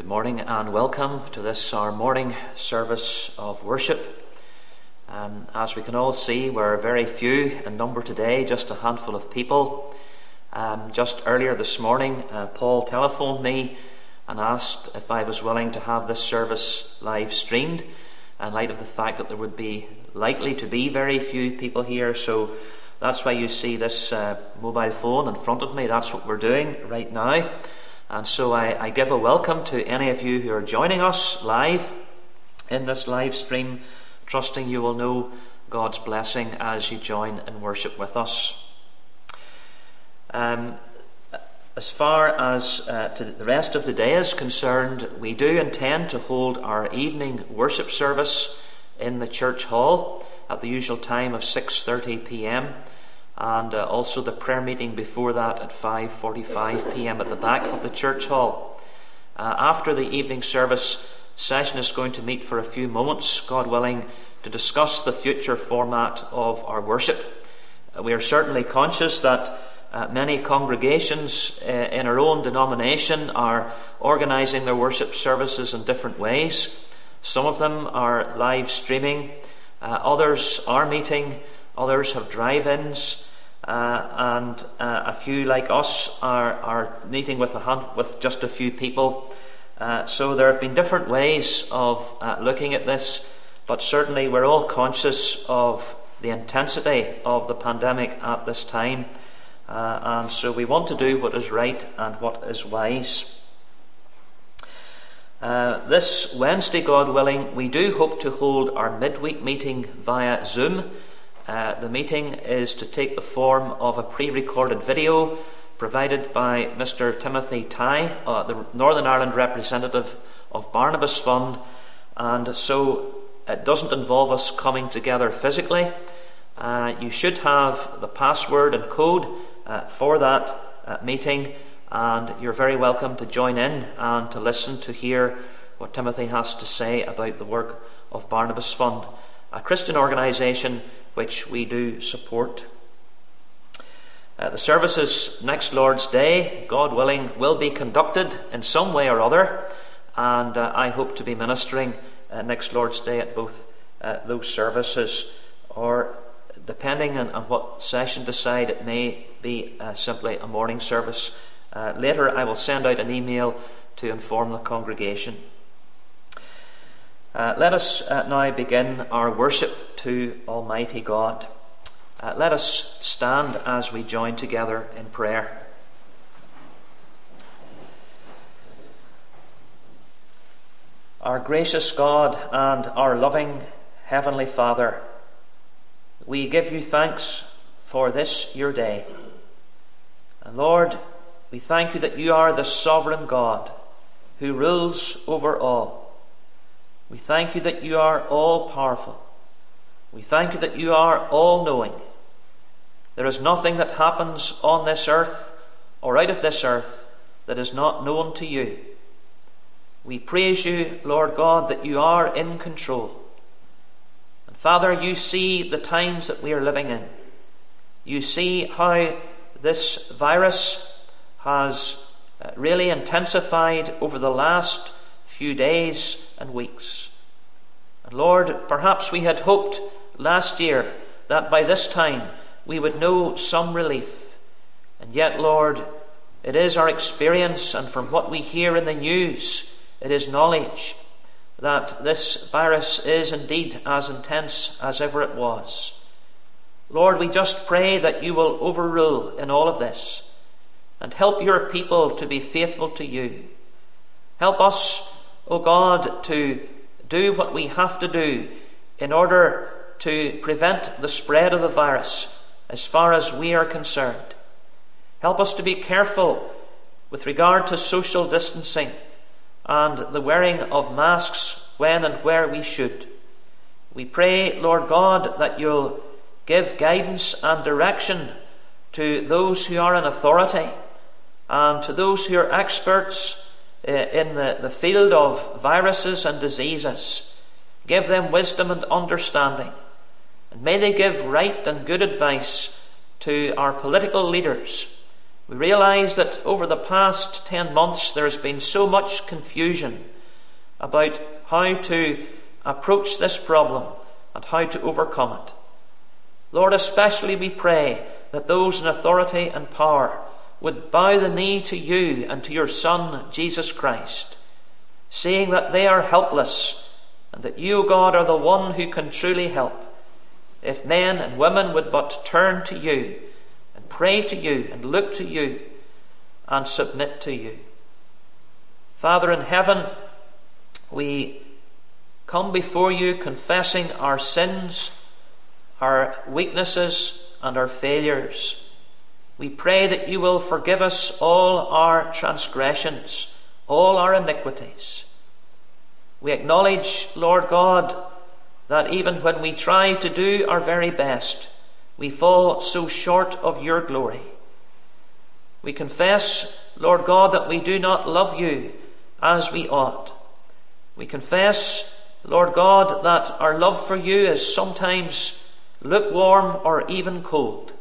Good morning and welcome to this, our morning service of worship. As we can all see, we're very few in number today, just a handful of people. Just earlier this morning, Paul telephoned me and asked if I was willing to have this service live streamed, in light of the fact that there would be likely to be very few people here. So that's why you see this mobile phone in front of me. That's what we're doing right now. And so I give a welcome to any of you who are joining us live in this live stream, trusting you will know God's blessing as you join in worship with us. As far as to the rest of the day is concerned, we do intend to hold our evening worship service in the church hall at the usual time of 6:30 p.m. and also the prayer meeting before that at 5:45 p.m. at the back of the church hall. After the evening service, session is going to meet for a few moments, God willing, to discuss the future format of our worship. We are certainly conscious that many congregations in our own denomination are organising their worship services in different ways. Some of them are live streaming, others are meeting, others have drive-ins, and a few like us are meeting with just a few people. So there have been different ways of looking at this, but certainly we're all conscious of the intensity of the pandemic at this time, and so we want to do what is right and what is wise. This Wednesday, God willing, we do hope to hold our midweek meeting via Zoom. The meeting is to take the form of a pre-recorded video provided by Mr. Timothy Ty, the Northern Ireland representative of Barnabas Fund, and so it doesn't involve us coming together physically. You should have the password and code for that meeting, and you're very welcome to join in and to listen to hear what Timothy has to say about the work of Barnabas Fund, a Christian organisation which we do support. The services next Lord's Day, God willing, will be conducted in some way or other, and I hope to be ministering next Lord's Day at both those services, or depending on what session decide, it may be simply a morning service. Later I will send out an email to inform the congregation. Let us now begin our worship to Almighty God. Let us stand as we join together in prayer. Our gracious God and our loving Heavenly Father, we give you thanks for this your day. And Lord, we thank you that you are the sovereign God who rules over all. We thank you that you are all-powerful. We thank you that you are all-knowing. There is nothing that happens on this earth or out of this earth that is not known to you. We praise you, Lord God, that you are in control. And Father, you see the times that we are living in. You see how this virus has really intensified over the last few days and weeks. And Lord, perhaps we had hoped last year that by this time we would know some relief. And yet, Lord, it is our experience, and from what we hear in the news, it is knowledge that this virus is indeed as intense as ever it was. Lord, we just pray that you will overrule in all of this and help your people to be faithful to you. Help us, O God, to do what we have to do in order to prevent the spread of the virus as far as we are concerned. Help us to be careful with regard to social distancing and the wearing of masks when and where we should. We pray, Lord God, that you'll give guidance and direction to those who are in authority and to those who are experts in the field of viruses and diseases. Give them wisdom and understanding, and may they give right and good advice to our political leaders. We realize that over the past 10 months there's been so much confusion about how to approach this problem and how to overcome it. Lord, especially we pray that those in authority and power would bow the knee to you and to your Son, Jesus Christ, saying that they are helpless and that you, God, are the one who can truly help. If men and women would but turn to you and pray to you and look to you and submit to you. Father in heaven, we come before you confessing our sins, our weaknesses and our failures. We pray that you will forgive us all our transgressions, all our iniquities. We acknowledge, Lord God, that even when we try to do our very best, we fall so short of your glory. We confess, Lord God, that we do not love you as we ought. We confess, Lord God, that our love for you is sometimes lukewarm or even cold.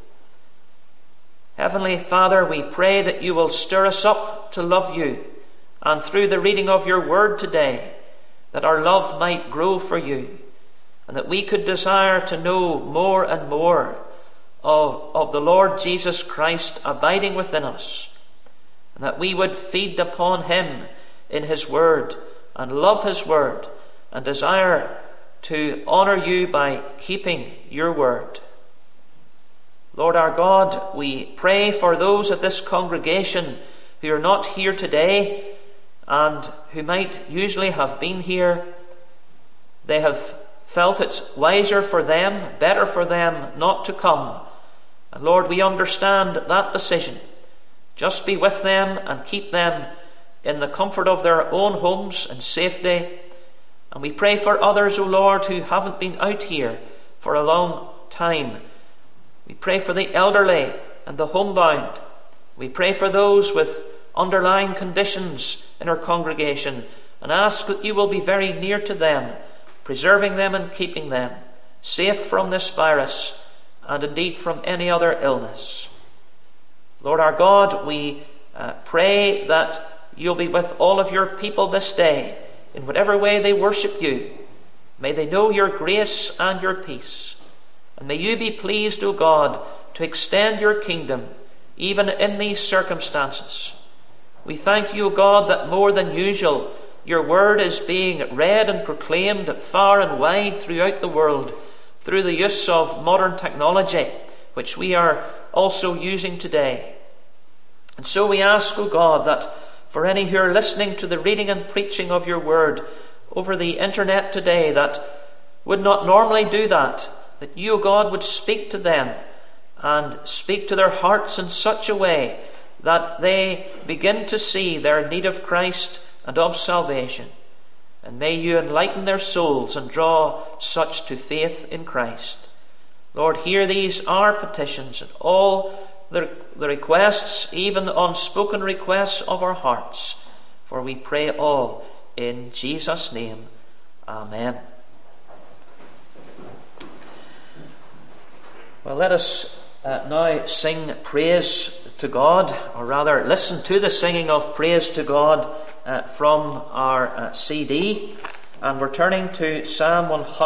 Heavenly Father, we pray that you will stir us up to love you, and through the reading of your word today, that our love might grow for you, and that we could desire to know more and more of the Lord Jesus Christ abiding within us, and that we would feed upon him in his word and love his word and desire to honour you by keeping your word. Lord our God, we pray for those of this congregation who are not here today and who might usually have been here. They have felt it wiser for them, better for them not to come. And Lord, we understand that decision. Just be with them and keep them in the comfort of their own homes and safety. And we pray for others, O Lord, who haven't been out here for a long time. We pray for the elderly and the homebound. We pray for those with underlying conditions in our congregation and ask that you will be very near to them, preserving them and keeping them safe from this virus and indeed from any other illness. Lord our God, we pray that you'll be with all of your people this day in whatever way they worship you. May they know your grace and your peace. And may you be pleased, O God, to extend your kingdom even in these circumstances. We thank you, O God, that more than usual your word is being read and proclaimed far and wide throughout the world through the use of modern technology, which we are also using today. And so we ask, O God, that for any who are listening to the reading and preaching of your word over the internet today that would not normally do that you, O God, would speak to them and speak to their hearts in such a way that they begin to see their need of Christ and of salvation. And may you enlighten their souls and draw such to faith in Christ. Lord, hear these our petitions and all the requests, even the unspoken requests of our hearts. For we pray all in Jesus' name. Amen. Well, let us now sing praise to God, or rather listen to the singing of praise to God from our CD. And we're turning to Psalm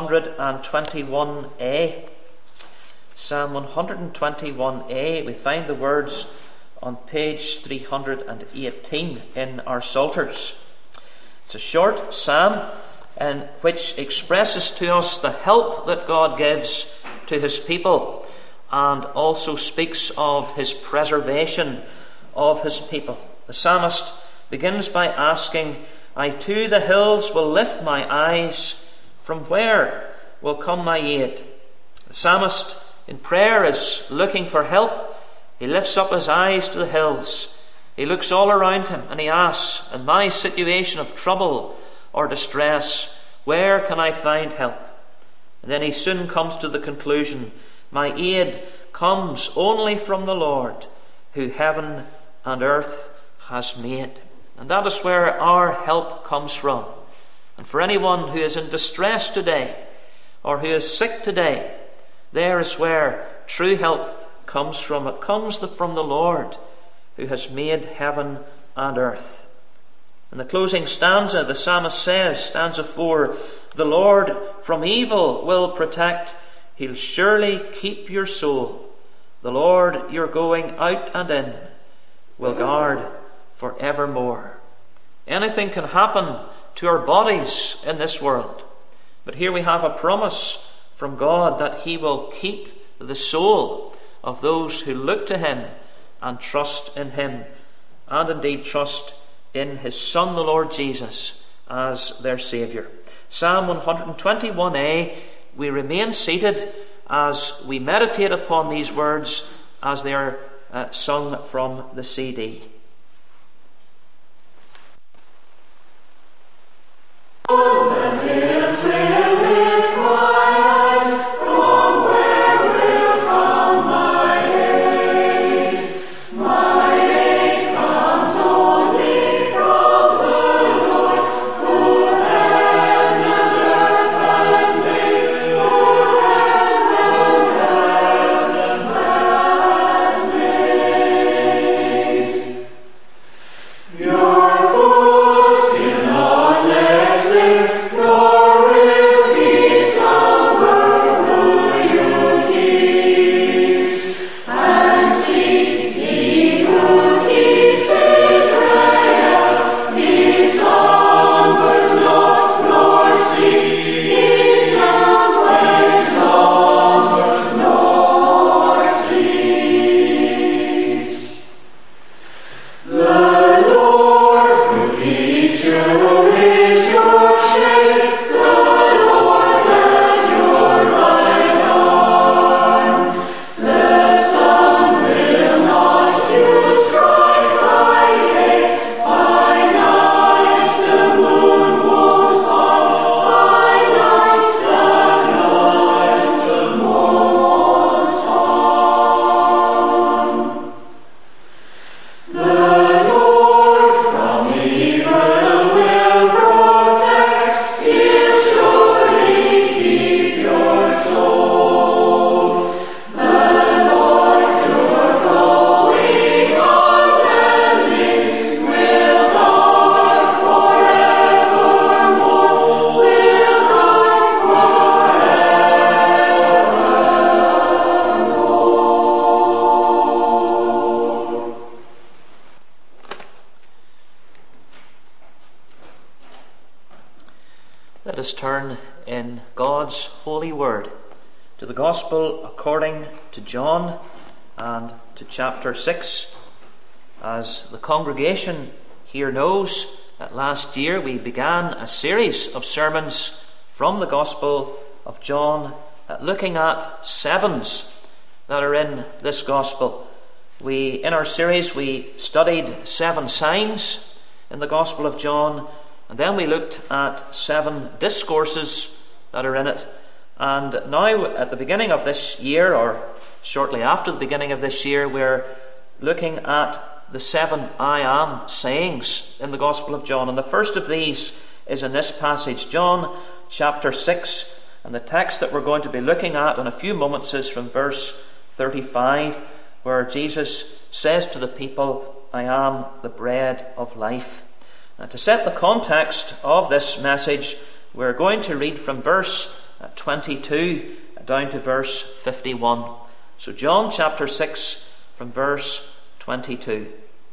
121a. Psalm 121a. We find the words on page 318 in our Psalters. It's a short psalm which expresses to us the help that God gives to his people, and also speaks of his preservation of his people. The psalmist begins by asking, I to the hills will lift my eyes, from where will come my aid? The psalmist in prayer is looking for help. He lifts up his eyes to the hills. He looks all around him and he asks, in my situation of trouble or distress, where can I find help? And then he soon comes to the conclusion, my aid comes only from the Lord, who heaven and earth has made. And that is where our help comes from. And for anyone who is in distress today, or who is sick today, there is where true help comes from. It comes from the Lord, who has made heaven and earth. In the closing stanza, the psalmist says, stanza 4, the Lord from evil will protect. He'll surely keep your soul. The Lord, your going out and in, will guard for evermore. Anything can happen to our bodies in this world, but here we have a promise from God that he will keep the soul of those who look to him and trust in him, and indeed trust in his Son, the Lord Jesus, as their Saviour. Psalm 121a, we remain seated as we meditate upon these words as they are sung from the CD. Let us turn in God's holy word to the Gospel according to John and to chapter 6. As the congregation here knows, that last year we began a series of sermons from the Gospel of John, looking at sevens that are in this Gospel. In our series, we studied 7 signs in the Gospel of John, and then we looked at 7 discourses that are in it. And now, at the beginning of this year, or shortly after the beginning of this year, we're looking at the 7 I am sayings in the Gospel of John. And the first of these is in this passage, John chapter 6. And the text that we're going to be looking at in a few moments is from verse 35, where Jesus says to the people, I am the bread of life. And to set the context of this message, we're going to read from verse 22 down to verse 51. So John chapter 6 from verse 22.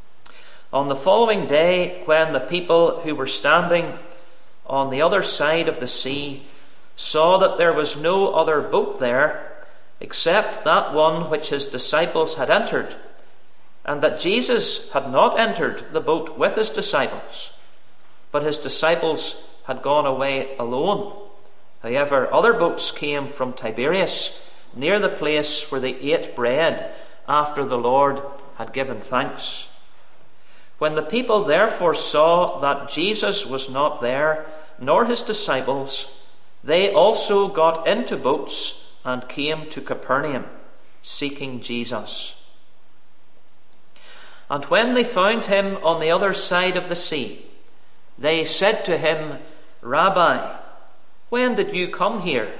On the following day, when the people who were standing on the other side of the sea saw that there was no other boat there except that one which his disciples had entered, and that Jesus had not entered the boat with his disciples, but his disciples had gone away alone. However, other boats came from Tiberias, near the place where they ate bread after the Lord had given thanks. When the people therefore saw that Jesus was not there, nor his disciples, they also got into boats and came to Capernaum, seeking Jesus. And when they found him on the other side of the sea, they said to him, Rabbi, when did you come here?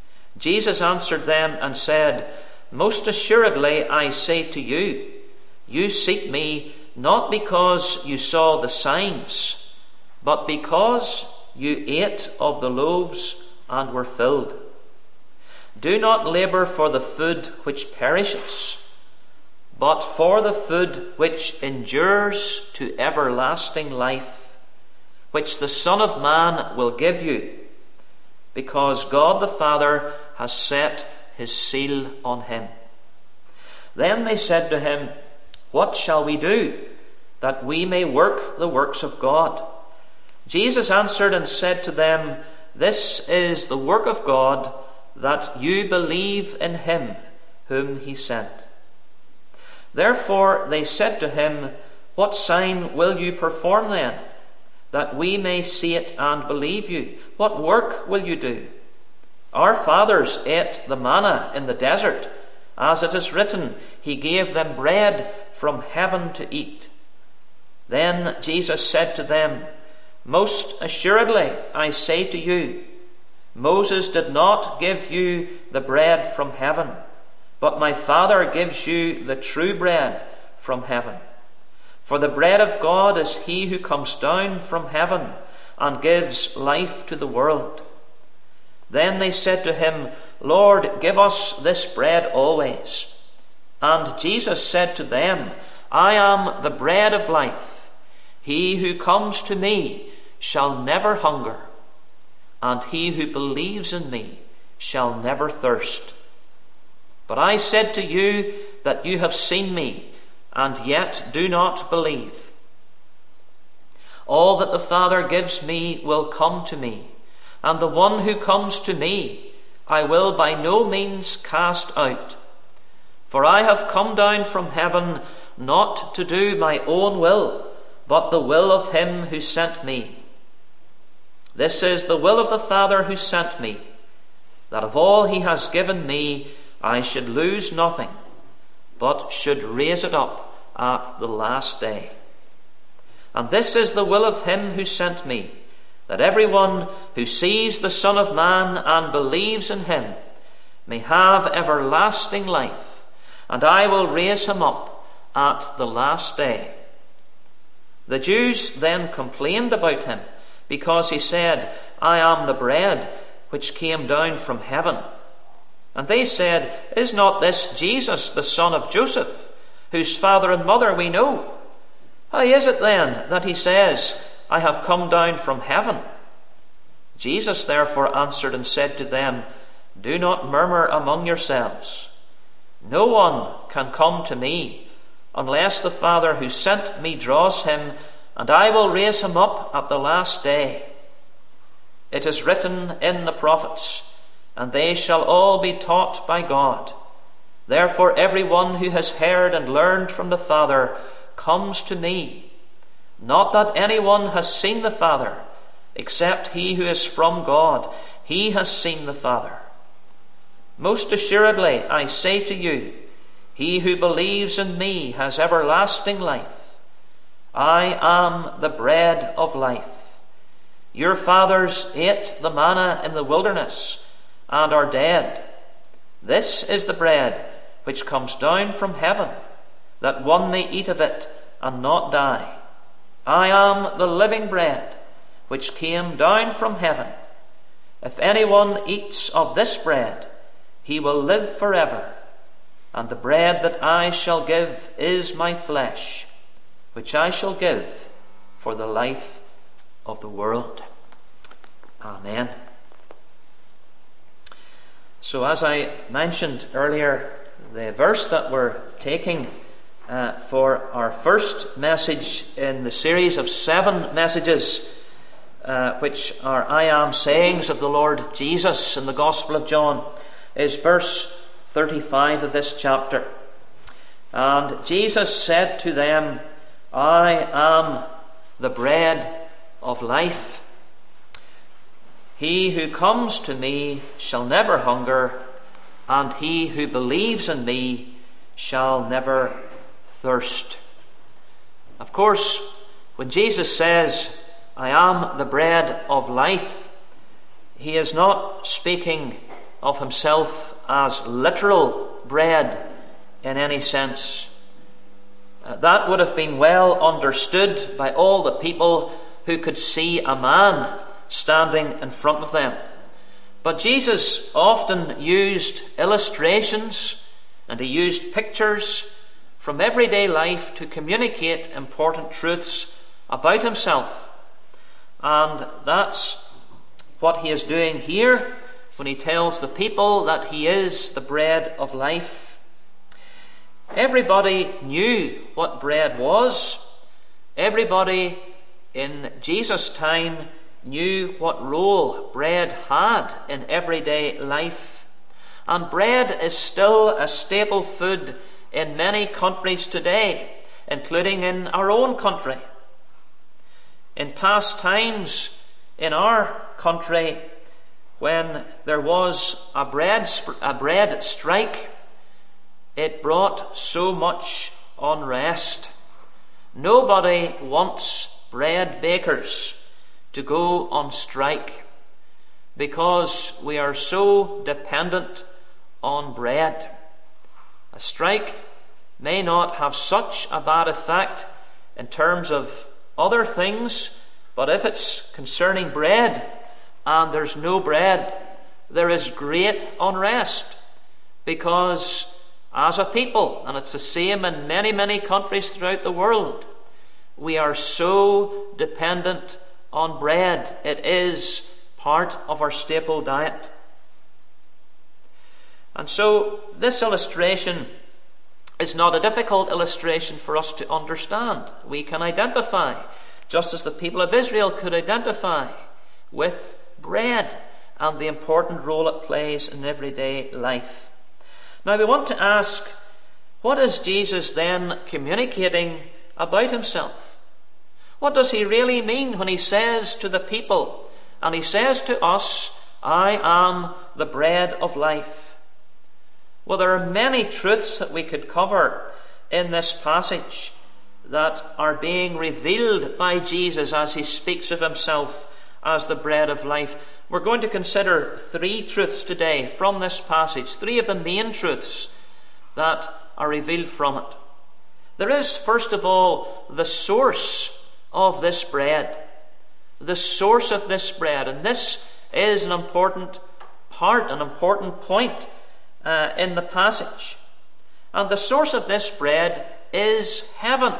Jesus answered them and said, Most assuredly I say to you, You seek me not because you saw the signs, but because you ate of the loaves and were filled. Do not labor for the food which perishes, but for the food which endures to everlasting life, which the Son of Man will give you, because God the Father has set his seal on him." Then they said to him, "What shall we do, that we may work the works of God?" Jesus answered and said to them, "This is the work of God, that you believe in him whom he sent." Therefore they said to him, "What sign will you perform then, that we may see it and believe you? What work will you do? Our fathers ate the manna in the desert, as it is written, he gave them bread from heaven to eat." Then Jesus said to them, "Most assuredly I say to you, Moses did not give you the bread from heaven, but my Father gives you the true bread from heaven. For the bread of God is he who comes down from heaven and gives life to the world." Then they said to him, "Lord, give us this bread always." And Jesus said to them, "I am the bread of life. He who comes to me shall never hunger, and he who believes in me shall never thirst. But I said to you that you have seen me, and yet do not believe. All that the Father gives me will come to me, and the one who comes to me I will by no means cast out. For I have come down from heaven not to do my own will, but the will of him who sent me. This is the will of the Father who sent me, that of all he has given me I should lose nothing, but should raise it up at the last day. And this is the will of him who sent me, that everyone who sees the Son of Man and believes in him may have everlasting life, and I will raise him up at the last day." The Jews then complained about him, because he said, "I am the bread which came down from heaven." And they said, "Is not this Jesus, the son of Joseph, whose father and mother we know? How is it then that he says, 'I have come down from heaven'?" Jesus therefore answered and said to them, "Do not murmur among yourselves. No one can come to me unless the Father who sent me draws him, and I will raise him up at the last day. It is written in the prophets, and they shall all be taught by God. Therefore everyone who has heard and learned from the Father comes to me. Not that anyone has seen the Father, except he who is from God. He has seen the Father. Most assuredly I say to you, he who believes in me has everlasting life. I am the bread of life. Your fathers ate the manna in the wilderness and are dead. This is the bread which comes down from heaven, that one may eat of it and not die. I am the living bread which came down from heaven. If anyone eats of this bread, he will live forever. And the bread that I shall give is my flesh, which I shall give for the life of the world." Amen. So as I mentioned earlier, the verse that we're taking for our first message in the series of 7 messages, which are I am sayings of the Lord Jesus in the Gospel of John, is verse 35 of this chapter. And Jesus said to them, I am the bread of life. He who comes to me shall never hunger, and he who believes in me shall never thirst. Of course, when Jesus says, I am the bread of life, he is not speaking of himself as literal bread in any sense. That would have been well understood by all the people who could see a man standing in front of them. But Jesus often used illustrations and he used pictures from everyday life to communicate important truths about himself. And that's what he is doing here when he tells the people that he is the bread of life. Everybody knew what bread was. Everybody in Jesus' time knew what role bread had in everyday life. And bread is still a staple food in many countries today, including in our own country. In past times in our country, when there was a bread strike, it brought so much unrest. Nobody wants bread bakers to go on strike because we are so dependent on bread. A strike may not have such a bad effect in terms of other things, but if it's concerning bread and there's no bread, there is great unrest, because as a people, and it's the same in many, many countries throughout the world, we are so dependent on bread. It is part of our staple diet. And so this illustration is not a difficult illustration for us to understand. We can identify, just as the people of Israel could identify, with bread and the important role it plays in everyday life. Now we want to ask, what is Jesus then communicating about himself? What does he really mean when he says to the people, and he says to us, I am the bread of life? Well, there are many truths that we could cover in this passage that are being revealed by Jesus as he speaks of himself as the bread of life. We're going to consider 3 truths today from this passage, 3 of the main truths that are revealed from it. There is, first of all, the source of this bread. The source of this bread. And this is an important part, an important point in the passage. And the source of this bread is heaven.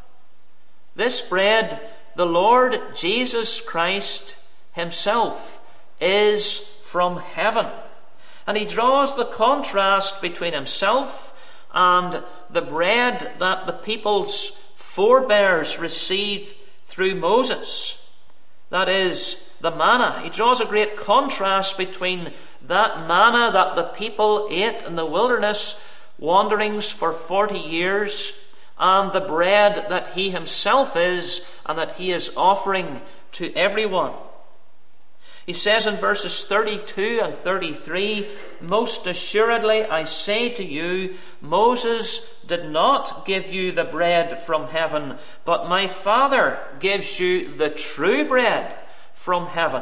This bread, the Lord Jesus Christ himself, is from heaven. And he draws the contrast between himself and the bread that the people's forebears received through Moses. That is the manna. He draws a great contrast between that manna that the people ate in the wilderness wanderings for 40 years and the bread that he himself is and that he is offering to everyone. He says in verses 32 and 33, most assuredly I say to you, Moses did not give you the bread from heaven, but my Father gives you the true bread from heaven.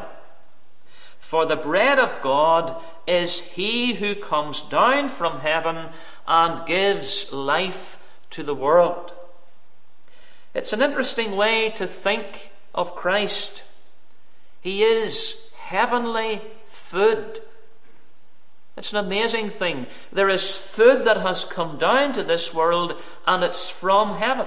For the bread of God is he who comes down from heaven and gives life to the world. It's an interesting way to think of Christ. He is heavenly food. It's an amazing thing. There is food that has come down to this world, and it's from heaven.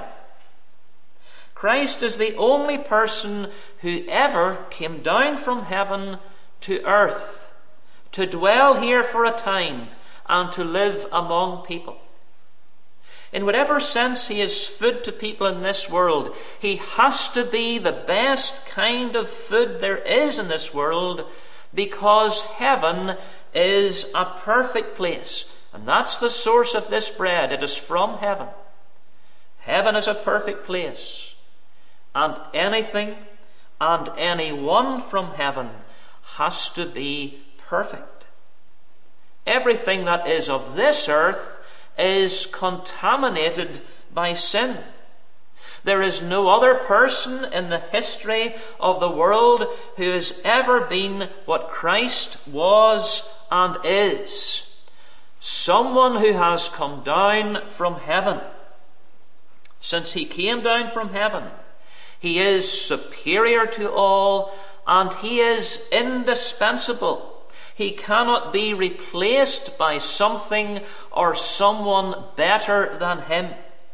Christ is the only person who ever came down from heaven to earth, to dwell here for a time and to live among people. In whatever sense he is food to people in this world, he has to be the best kind of food there is in this world, because heaven is a perfect place. And that's the source of this bread. It is from heaven. Heaven is a perfect place. And anything and anyone from heaven has to be perfect. Everything that is of this earth is contaminated by sin. There is no other person in the history of the world who has ever been what Christ was and is. Someone who has come down from heaven. since he came down from heaven. He is superior to all, and he is indispensable. He cannot be replaced by something or someone better than him.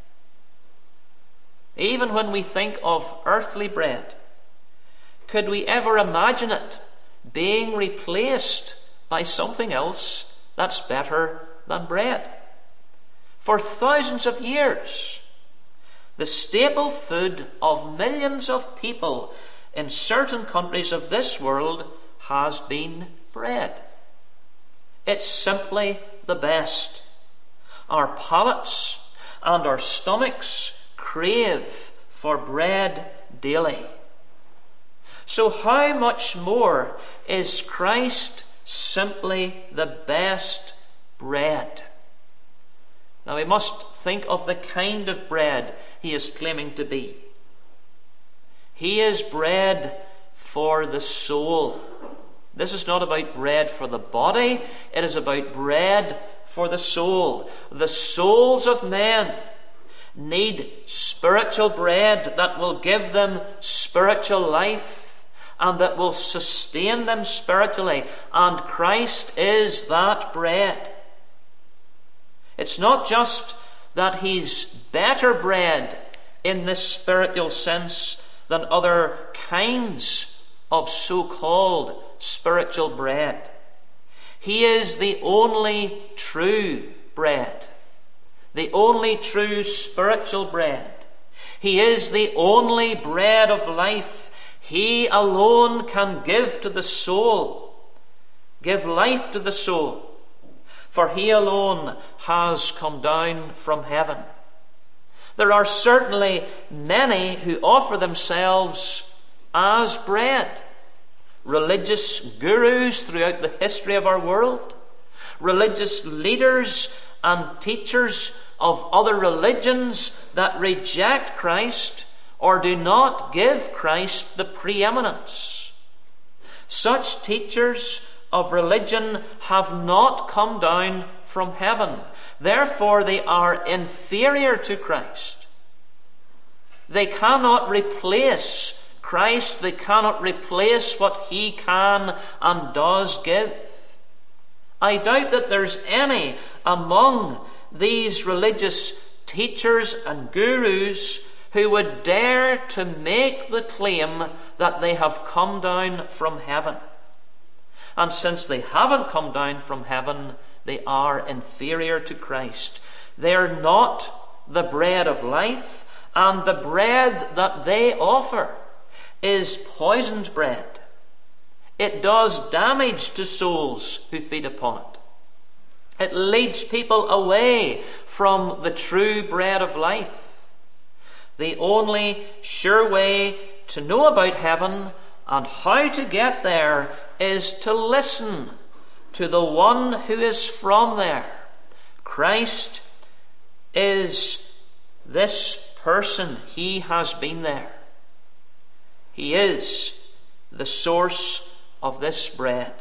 Even when we think of earthly bread, could we ever imagine it being replaced by something else that's better than bread? For thousands of years, the staple food of millions of people in certain countries of this world has been bread. It's simply the best. Our palates and our stomachs crave for bread daily. So how much more is Christ simply the best bread? Now we must think of the kind of bread he is claiming to be. He is bread for the soul. This is not about bread for the body, it is about bread for the soul. The souls of men need spiritual bread that will give them spiritual life and that will sustain them spiritually. And Christ is that bread. It's not just that he's better bread in this spiritual sense than other kinds of so-called spiritual bread. He is the only true bread, the only true spiritual bread. He is the only bread of life. He alone can give to the soul, give life to the soul. For he alone has come down from heaven. There are certainly many who offer themselves as bread. Religious gurus throughout the history of our world, religious leaders and teachers of other religions that reject Christ or do not give Christ the preeminence. Such teachers of religion have not come down from heaven. Therefore, they are inferior to Christ. They cannot replace Christ. They cannot replace what he can and does give. I doubt that there's any among these religious teachers and gurus who would dare to make the claim that they have come down from heaven. And since they haven't come down from heaven, they are inferior to Christ. They're not the bread of life, and the bread that they offer is poisoned bread. It does damage to souls who feed upon it. It leads people away from the true bread of life. The only sure way to know about heaven and how to get there is to listen to the one who is from there. Christ is this person. He has been there. He is the source of this bread.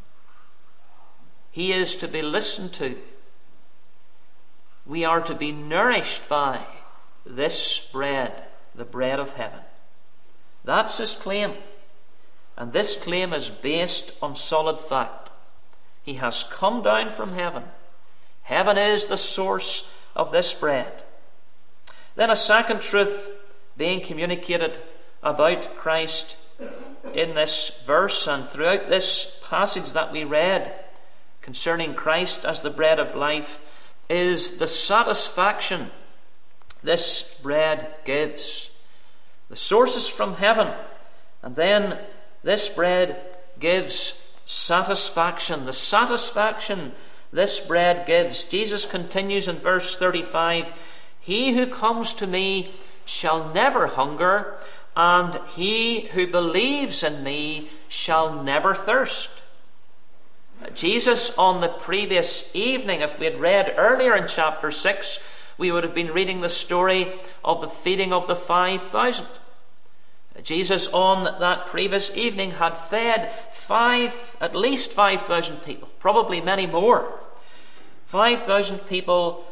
He is to be listened to. We are to be nourished by this bread, the bread of heaven. That's his claim. And this claim is based on solid fact. He has come down from heaven. Heaven is the source of this bread. Then a second truth being communicated about Christ in this verse and throughout this passage that we read concerning Christ as the bread of life is the satisfaction this bread gives. The source is from heaven, and then this bread gives satisfaction. The satisfaction this bread gives. Jesus continues in verse 35, "He who comes to me shall never hunger, and he who believes in me shall never thirst." Jesus, on the previous evening, if we had read earlier in chapter 6, we would have been reading the story of the feeding of the 5,000. Jesus on that previous evening had fed at least 5,000 people, probably many more. 5,000 people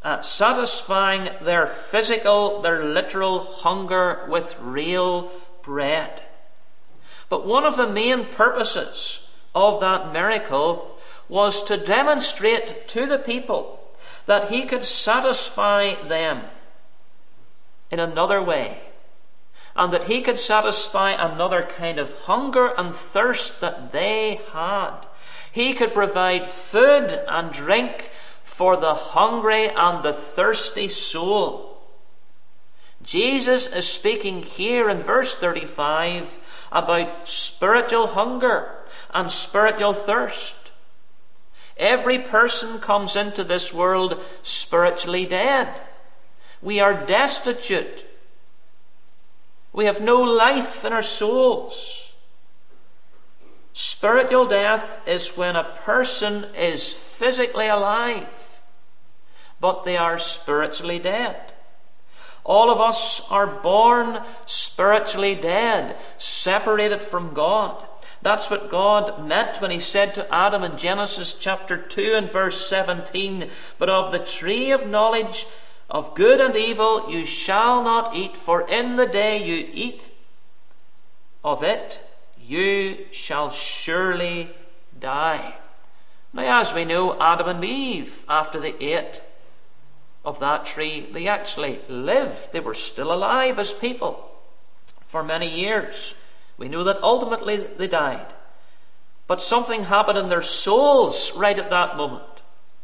satisfying their physical, their literal hunger with real bread. But one of the main purposes of that miracle was to demonstrate to the people that he could satisfy them in another way, and that he could satisfy another kind of hunger and thirst that they had. He could provide food and drink for the hungry and the thirsty soul. Jesus is speaking here in verse 35 about spiritual hunger and spiritual thirst. Every person comes into this world spiritually dead. We are destitute. We have no life in our souls. Spiritual death is when a person is physically alive, but they are spiritually dead. All of us are born spiritually dead, separated from God. That's what God meant when he said to Adam in Genesis chapter 2 and verse 17, "But of the tree of knowledge of good and evil you shall not eat, for in the day you eat of it, you shall surely die." Now, as we know, Adam and Eve, after they ate of that tree, they actually lived. They were still alive as people for many years. We know that ultimately they died. But something happened in their souls right at that moment.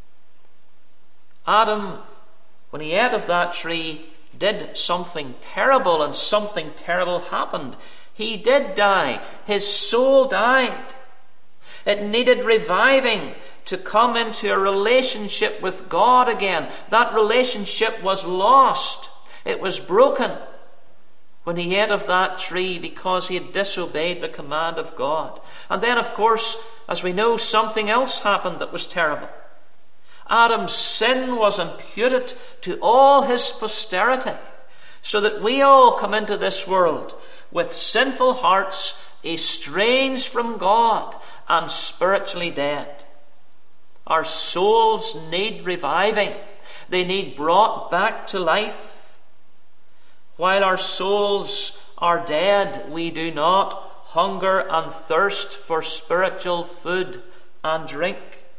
Adam, when he ate of that tree, did something terrible, and something terrible happened. He did die. His soul died. It needed reviving to come into a relationship with God again. That relationship was lost. It was broken when he ate of that tree because he had disobeyed the command of God. And then, of course, as we know, something else happened that was terrible. Adam's sin was imputed to all his posterity, so that we all come into this world with sinful hearts, estranged from God and spiritually dead. Our souls need reviving. They need brought back to life. While our souls are dead, we do not hunger and thirst for spiritual food and drink.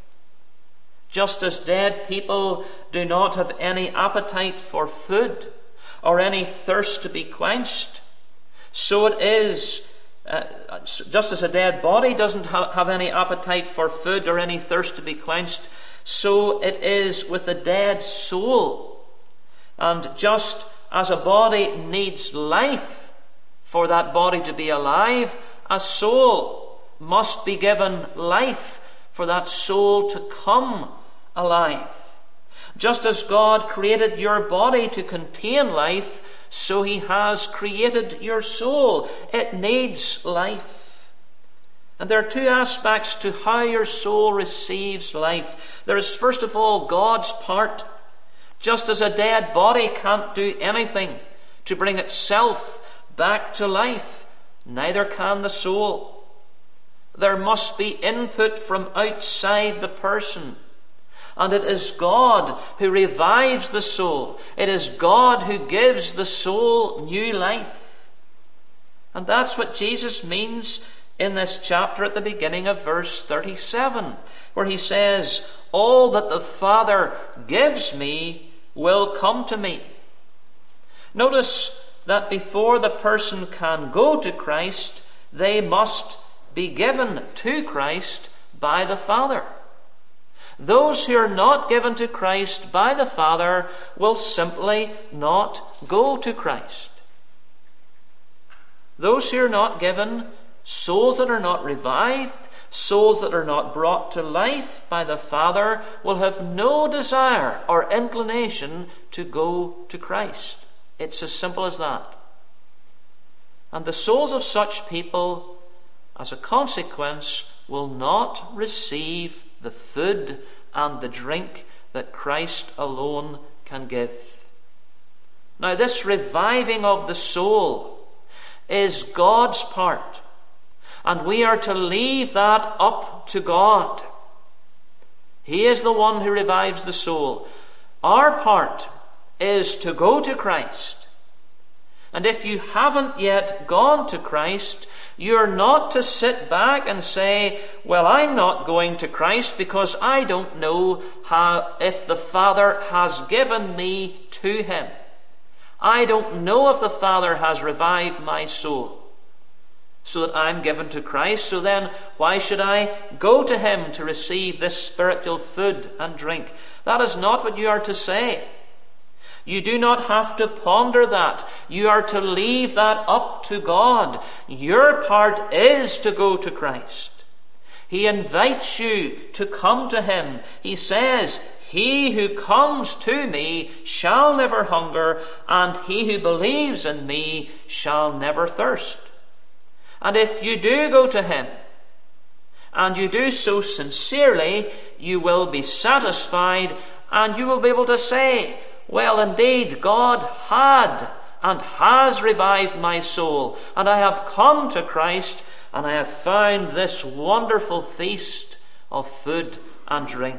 Just as dead people do not have any appetite for food or any thirst to be quenched, so it is, just as a dead body doesn't have any appetite for food or any thirst to be quenched, so it is with a dead soul. And just as a body needs life for that body to be alive, a soul must be given life for that soul to come alive. Just as God created your body to contain life, so he has created your soul. It needs life. And there are two aspects to how your soul receives life. There is, first of all, God's part. Just as a dead body can't do anything to bring itself back to life, neither can the soul. There must be input from outside the person. And it is God who revives the soul. It is God who gives the soul new life. And that's what Jesus means in this chapter at the beginning of verse 37, where he says, "All that the Father gives me will come to me." Notice that before the person can go to Christ, they must be given to Christ by the Father. Those who are not given to Christ by the Father will simply not go to Christ. Those who are not given, souls that are not revived, souls that are not brought to life by the Father, will have no desire or inclination to go to Christ. It's as simple as that. And the souls of such people, as a consequence, will not receive the food and the drink that Christ alone can give. Now, this reviving of the soul is God's part, and we are to leave that up to God. He is the one who revives the soul. Our part is to go to Christ. And if you haven't yet gone to Christ, you're not to sit back and say, well, I'm not going to Christ because I don't know if the Father has given me to him. I don't know if the Father has revived my soul so that I'm given to Christ. So then why should I go to him to receive this spiritual food and drink? That is not what you are to say. You do not have to ponder that. You are to leave that up to God. Your part is to go to Christ. He invites you to come to him. He says, he who comes to me shall never hunger, and he who believes in me shall never thirst. And if you do go to him, and you do so sincerely, you will be satisfied, and you will be able to say, well, indeed, God had and has revived my soul, and I have come to Christ, and I have found this wonderful feast of food and drink.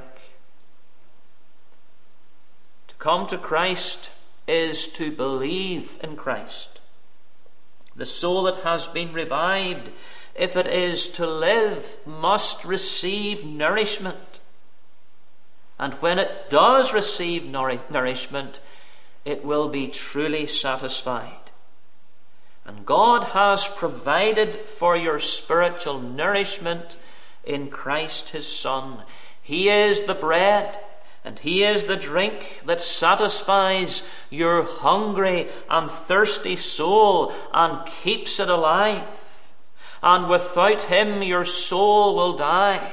To come to Christ is to believe in Christ. The soul that has been revived, if it is to live, must receive nourishment. And when it does receive nourishment, it will be truly satisfied. And God has provided for your spiritual nourishment in Christ his Son. He is the bread and he is the drink that satisfies your hungry and thirsty soul and keeps it alive. And without him your soul will die.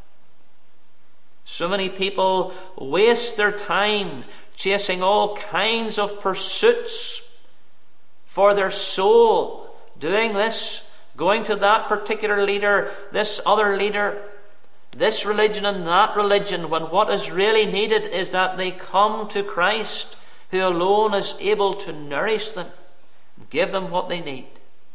So many people waste their time chasing all kinds of pursuits for their soul, doing this, going to that particular leader, this other leader, this religion and that religion, when what is really needed is that they come to Christ, who alone is able to nourish them, give them what they need.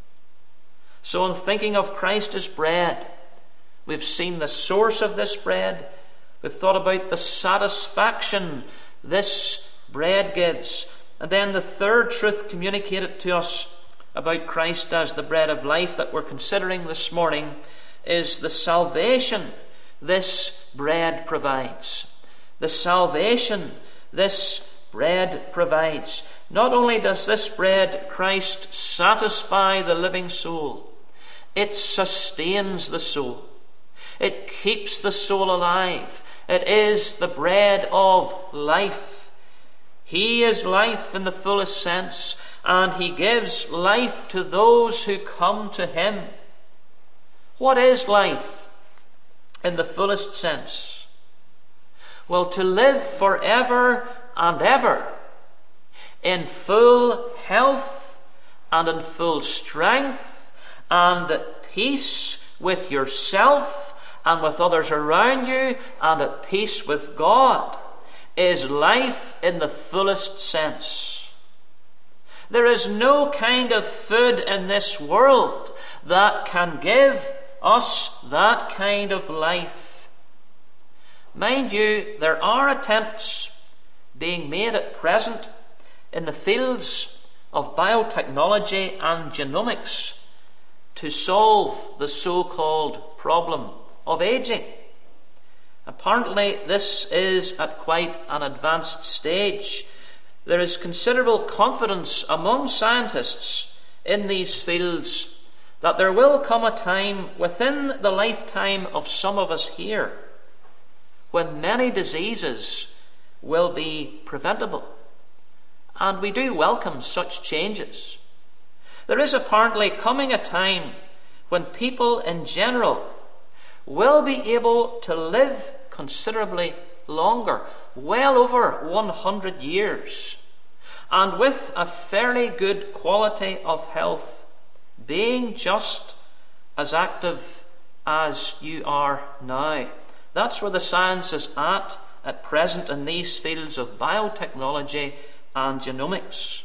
So in thinking of Christ as bread, we've seen the source of this bread. We've thought about the satisfaction this bread gives. And then the third truth communicated to us about Christ as the bread of life that we're considering this morning is the salvation this bread provides. The salvation this bread provides. Not only does this bread, Christ, satisfy the living soul, it sustains the soul. It keeps the soul alive. It is the bread of life. He is life in the fullest sense, and he gives life to those who come to him. What is life in the fullest sense? Well, to live forever and ever in full health and in full strength and at peace with yourself and with others around you, and at peace with God, is life in the fullest sense. There is no kind of food in this world that can give us that kind of life. Mind you, there are attempts being made at present in the fields of biotechnology and genomics to solve the so-called problem of aging. Apparently, this is at quite an advanced stage. There is considerable confidence among scientists in these fields that there will come a time within the lifetime of some of us here when many diseases will be preventable. And we do welcome such changes. There is apparently coming a time when people in general will be able to live considerably longer, well over 100 years, and with a fairly good quality of health, being just as active as you are now. That's where the science is at present in these fields of biotechnology and genomics.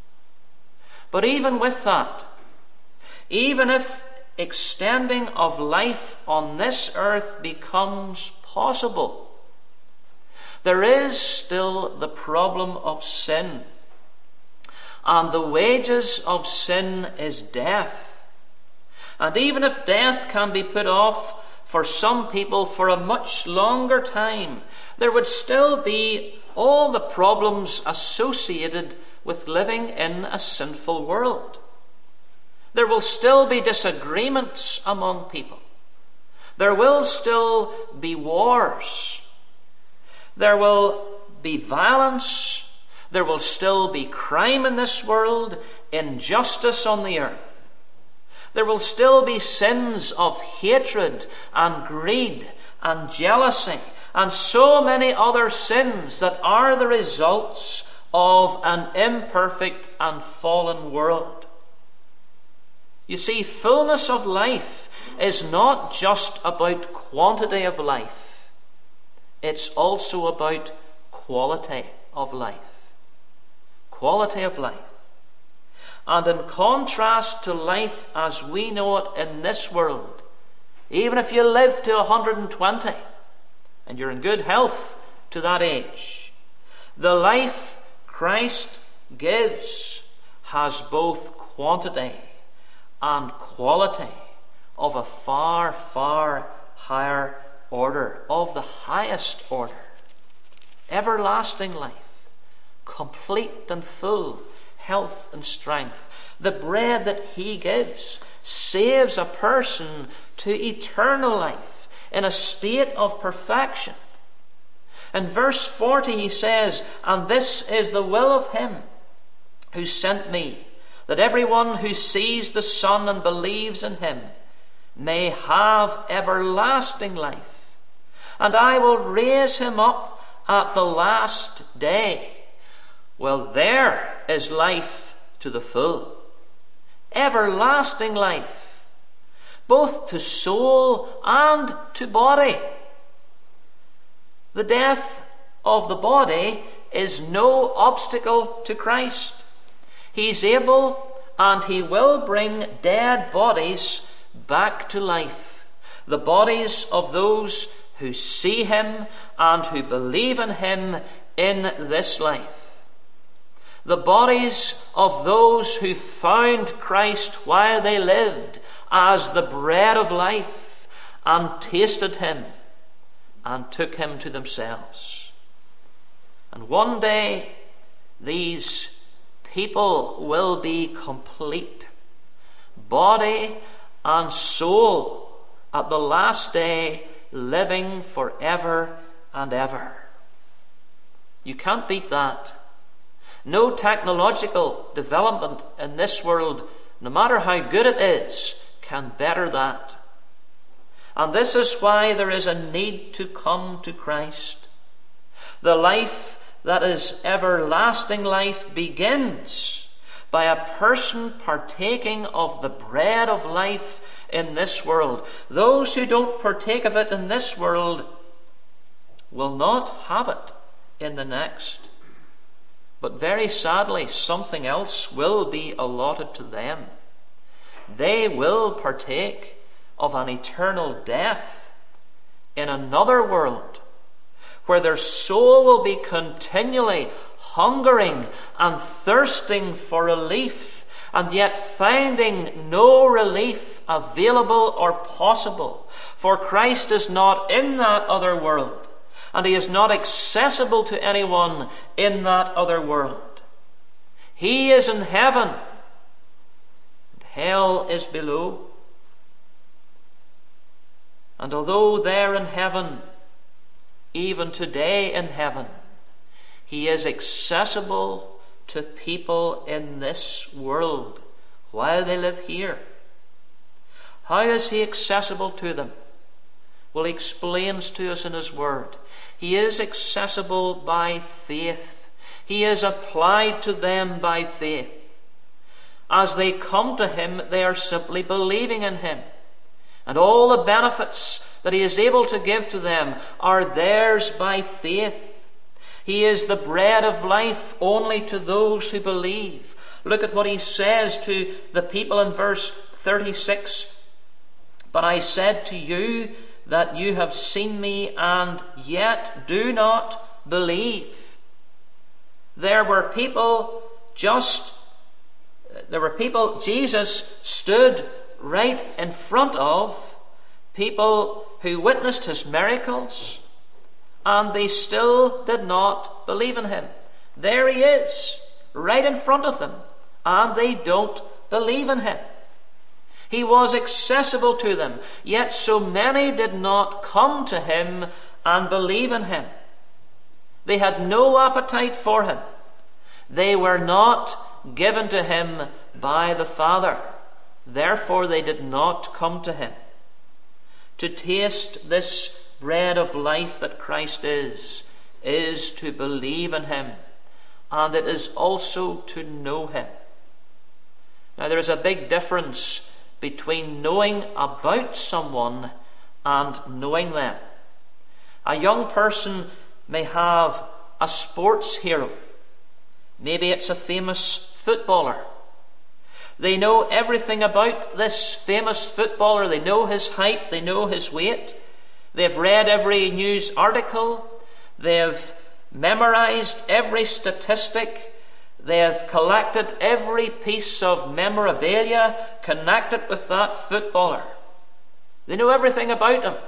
But even with that, even if extending of life on this earth becomes possible, there is still the problem of sin. And the wages of sin is death. And even if death can be put off for some people for a much longer time, there would still be all the problems associated with living in a sinful world. There will still be disagreements among people. There will still be wars. There will be violence. There will still be crime in this world, injustice on the earth. There will still be sins of hatred and greed and jealousy and so many other sins that are the results of an imperfect and fallen world. You see, fullness of life is not just about quantity of life. It's also about quality of life. Quality of life. And in contrast to life as we know it in this world, even if you live to 120 and you're in good health to that age, the life Christ gives has both quantity and quality of a far, far higher order, of the highest order. Everlasting life, complete and full health and strength. The bread that he gives saves a person to eternal life in a state of perfection. In verse 40 he says, "And this is the will of him who sent me, that everyone who sees the Son and believes in him may have everlasting life. And I will raise him up at the last day." Well, there is life to the full. Everlasting life, both to soul and to body. The death of the body is no obstacle to Christ. He's able and he will bring dead bodies back to life. The bodies of those who see him and who believe in him in this life. The bodies of those who found Christ while they lived as the bread of life and tasted him and took him to themselves. And one day these people will be complete, body and soul, at the last day, living forever and ever. You can't beat that. No technological development in this world, no matter how good it is, can better that. And this is why there is a need to come to Christ. The life that is everlasting life begins by a person partaking of the bread of life in this world. Those who don't partake of it in this world will not have it in the next. But very sadly, something else will be allotted to them. They will partake of an eternal death in another world, where their soul will be continually hungering and thirsting for relief, and yet finding no relief available or possible. For Christ is not in that other world, and he is not accessible to anyone in that other world. He is in heaven, and hell is below. And although there in heaven, even today in heaven, he is accessible to people in this world while they live here. How is he accessible to them? Well, he explains to us in his word. He is accessible by faith. He is applied to them by faith. As they come to him, they are simply believing in him. And all the benefits that he is able to give to them are theirs by faith. He is the bread of life only to those who believe. Look at what he says to the people in verse 36. "But I said to you that you have seen me and yet do not believe. There were people Jesus stood right in front of, people who witnessed his miracles, and they still did not believe in him. There he is, right in front of them, and they don't believe in him. He was accessible to them, yet so many did not come to him and believe in him. They had no appetite for him. They were not given to him by the Father. Therefore they did not come to him. To taste this bread of life that Christ is to believe in him, and it is also to know him. Now there is a big difference between knowing about someone and knowing them. A young person may have a sports hero. Maybe it's a famous footballer. They know everything about this famous footballer. They know his height, they know his weight. They've read every news article. They've memorized every statistic. They have collected every piece of memorabilia connected with that footballer. They know everything about him.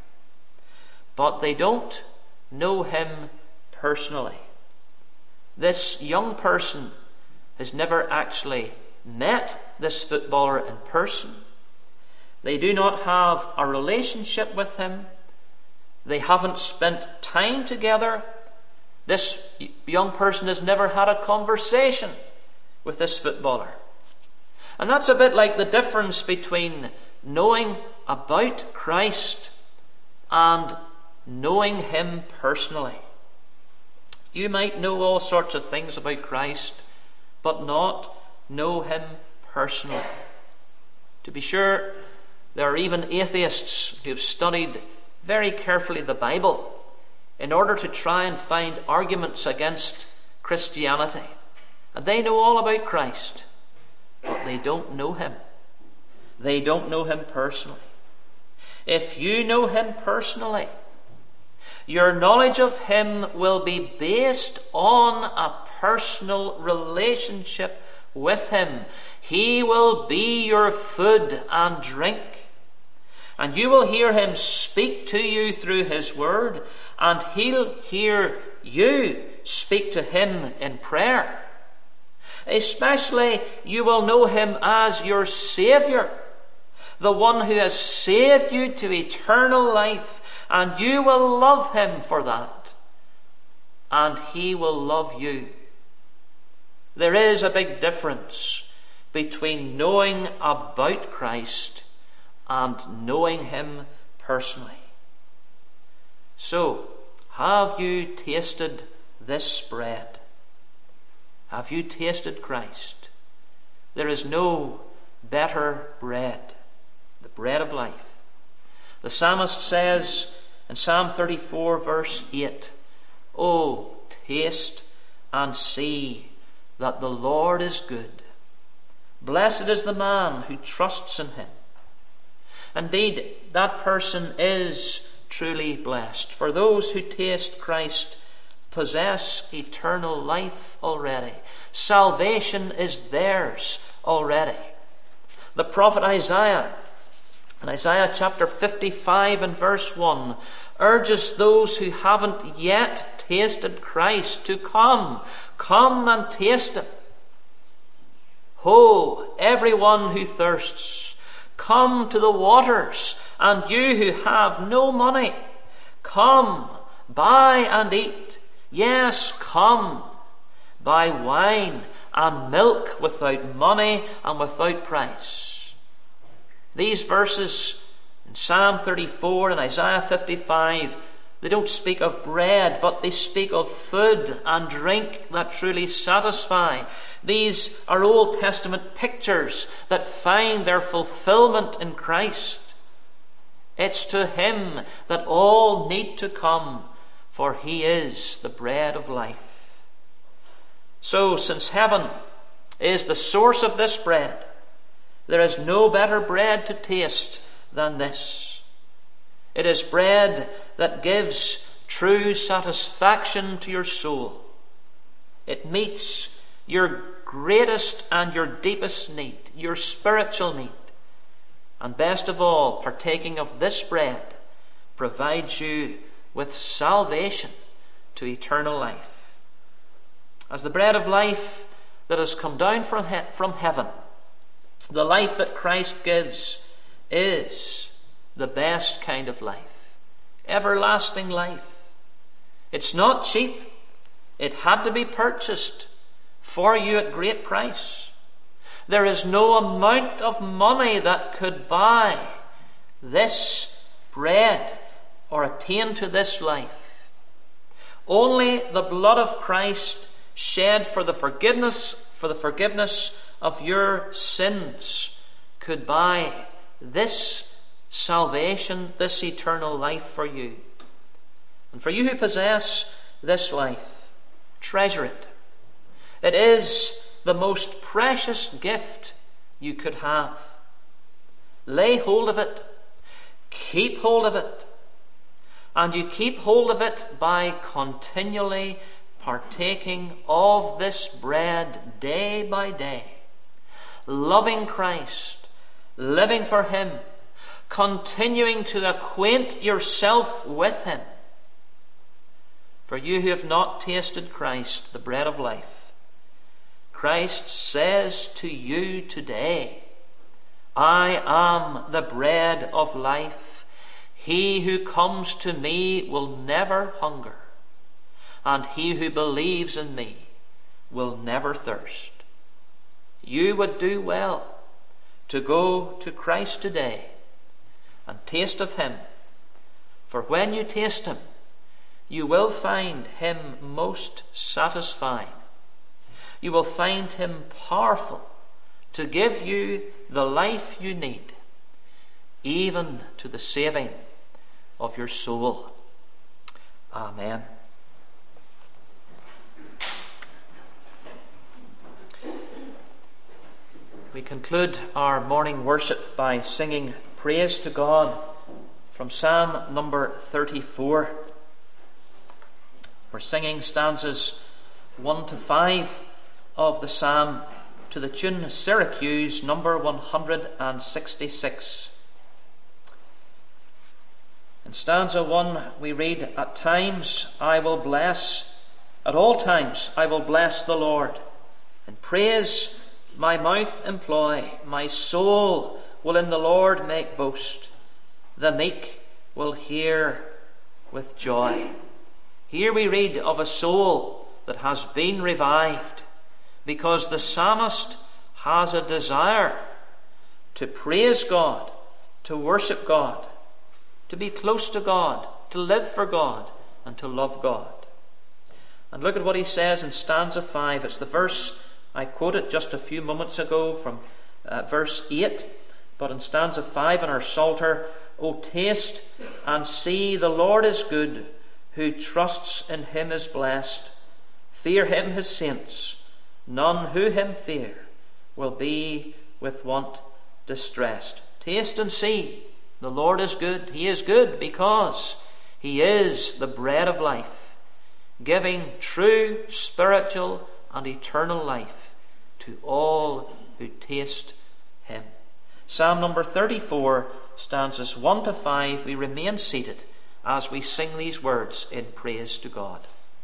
But they don't know him personally. This young person has never actually met this footballer in person. They do not have a relationship with him. They haven't spent time together. This young person has never had a conversation with this footballer. And that's a bit like the difference between knowing about Christ and knowing him personally. You might know all sorts of things about Christ, but not know him personally. To be sure, there are even atheists who have studied very carefully the Bible in order to try and find arguments against Christianity. And they know all about Christ, but they don't know him. They don't know him personally. If you know him personally, your knowledge of him will be based on a personal relationship with him. He will be your food and drink. And you will hear him speak to you through his word, and he'll hear you speak to him in prayer. Especially, you will know him as your Saviour, the one who has saved you to eternal life, and you will love him for that, and he will love you. There is a big difference between knowing about Christ and knowing him personally. So, have you tasted this bread? Have you tasted Christ? There is no better bread, the bread of life. The psalmist says in Psalm 34 verse 8, "Oh, taste and see that the Lord is good. Blessed is the man who trusts in him." Indeed, that person is truly blessed. For those who taste Christ possess eternal life already. Salvation is theirs already. The prophet Isaiah, in Isaiah chapter 55 and verse 1, urges those who haven't yet tasted Christ to come and taste him. Ho, everyone who thirsts, come to the waters, and you who have no money, come, buy and eat. Yes, come, buy wine and milk without money and without price. These verses in Psalm 34 and Isaiah 55, they don't speak of bread, but they speak of food and drink that truly satisfy. These are Old Testament pictures that find their fulfillment in Christ. It's to him that all need to come, for he is the bread of life. So, since heaven is the source of this bread, there is no better bread to taste than this. It is bread that gives true satisfaction to your soul. It meets your greatest and your deepest need, your spiritual need. And best of all, partaking of this bread provides you with salvation to eternal life. As the bread of life that has come down from heaven, the life that Christ gives is the best kind of life, everlasting life. It's not cheap. It had to be purchased for you at great price. There is no amount of money that could buy this bread or attain to this life. Only the blood of Christ shed for the forgiveness of your sins could buy this salvation, this eternal life for you. And for you who possess this life, treasure it. It is the most precious gift you could have. Lay hold of it. Keep hold of it. And you keep hold of it by continually partaking of this bread day by day. Loving Christ, living for Him, continuing to acquaint yourself with Him. For you who have not tasted Christ, the bread of life, Christ says to you today, I am the bread of life. He who comes to me will never hunger, and he who believes in me will never thirst. You would do well to go to Christ today and taste of Him. For when you taste Him, you will find Him most satisfying. You will find Him powerful to give you the life you need, even to the saving of your soul. Amen. We conclude our morning worship by singing praise to God from Psalm number 34. We're singing stanzas 1 to 5 of the psalm to the tune Syracuse number 166. In stanza 1 we read, at all times I will bless the Lord, and praise my mouth employ. My soul will in the Lord make boast. The meek will hear with joy. Here we read of a soul that has been revived, because the psalmist has a desire to praise God, to worship God, to be close to God, to live for God, and to love God. And look at what he says in stanza 5. It's the verse I quoted just a few moments ago from verse 8. But in stanza 5 in our Psalter, O taste and see the Lord is good, who trusts in Him is blessed. Fear Him, His saints, none who Him fear will be with want distressed. Taste and see, the Lord is good. He is good because He is the bread of life, giving true spiritual and eternal life to all who taste Him. Psalm number 34, stanzas 1 to 5. We remain seated as we sing these words in praise to God.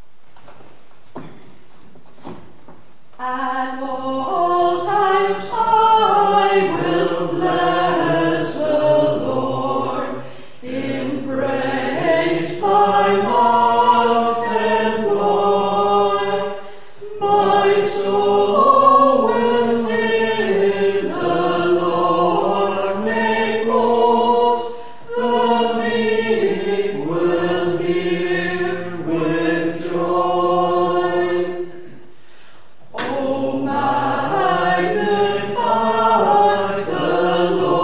At all times I will bless the Lord, in praise my mouth employ. My soul will in the Lord make boast, the meek will hear with joy. Oh, magnify the Lord.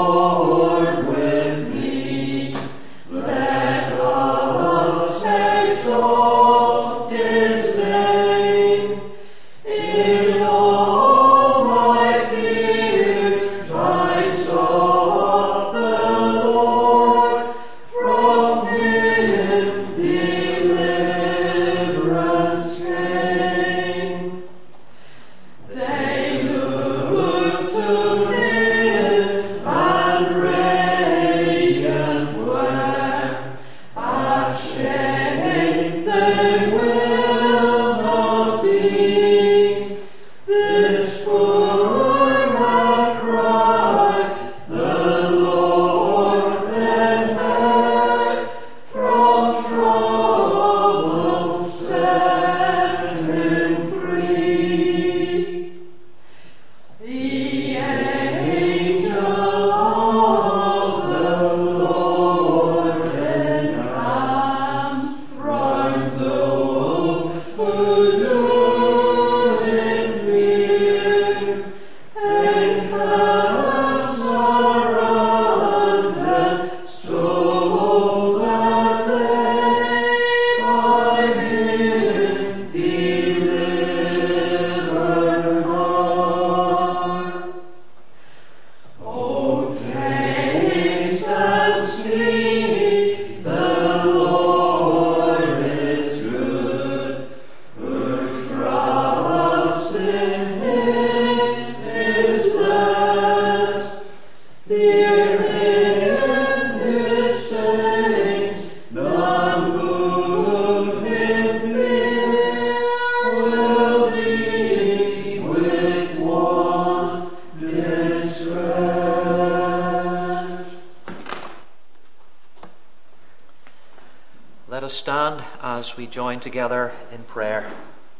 us stand as we join together in prayer.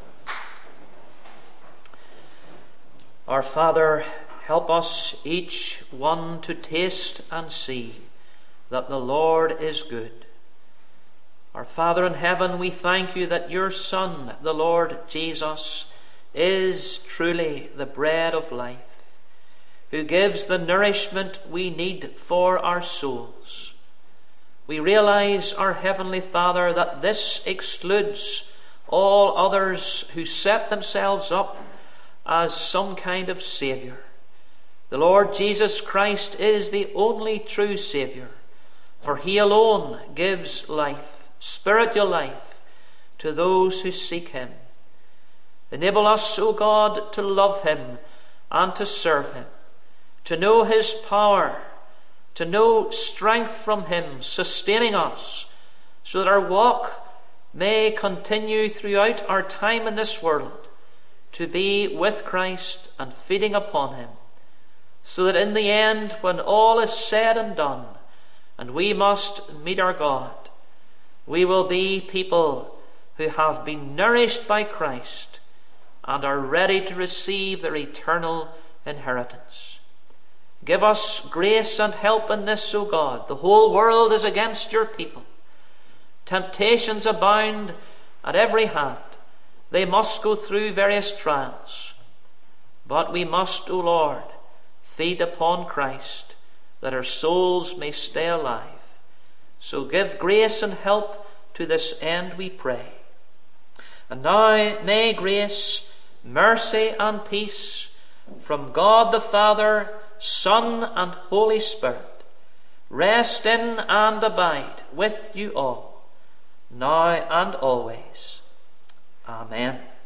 Our Father, help us each one to taste and see that the Lord is good. Our Father in heaven, we thank you that your Son, the Lord Jesus, is truly the bread of life, who gives the nourishment we need for our souls. We realize, our Heavenly Father, that this excludes all others who set themselves up as some kind of Saviour. The Lord Jesus Christ is the only true Saviour, for he alone gives life, spiritual life, to those who seek him. Enable us, O God, to love him and to serve him, to know his power, to know strength from him, sustaining us, so that our walk may continue throughout our time in this world to be with Christ and feeding upon him, so that in the end, when all is said and done, and we must meet our God, we will be people who have been nourished by Christ and are ready to receive their eternal inheritance. Give us grace and help in this, O God. The whole world is against your people. Temptations abound at every hand. They must go through various trials. But we must, O Lord, feed upon Christ, that our souls may stay alive. So give grace and help to this end, we pray. And now may grace, mercy, and peace from God the Father, Son, and Holy Spirit rest in and abide with you all, now and always. Amen.